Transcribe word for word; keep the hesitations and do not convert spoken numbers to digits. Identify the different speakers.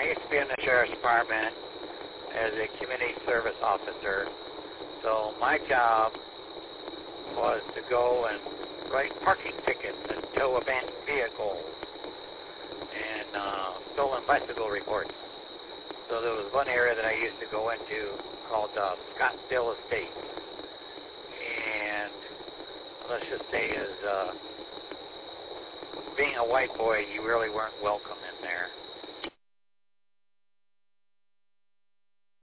Speaker 1: used to be in the sheriff's department as a community service officer. So my job was to go and write parking tickets and tow abandoned vehicles and uh, stolen bicycle reports. So there was one area that I used to go into called uh, Scottsdale Estates. And let's just say as uh, being a white boy, you really weren't welcome in there.